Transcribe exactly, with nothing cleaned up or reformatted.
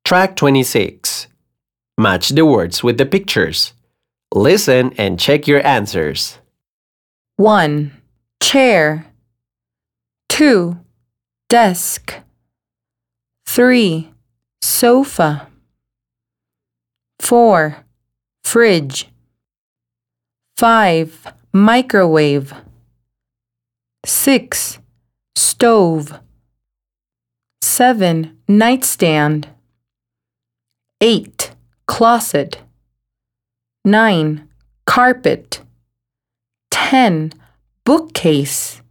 Track twenty-six. Match the words with the pictures. Listen and check your answers. one. Chair. two. Desk. three. Sofa. four. Fridge. five. Microwave. six. Stove. seven. Nightstand. eight. Closet. nine. Carpet. ten. Bookcase.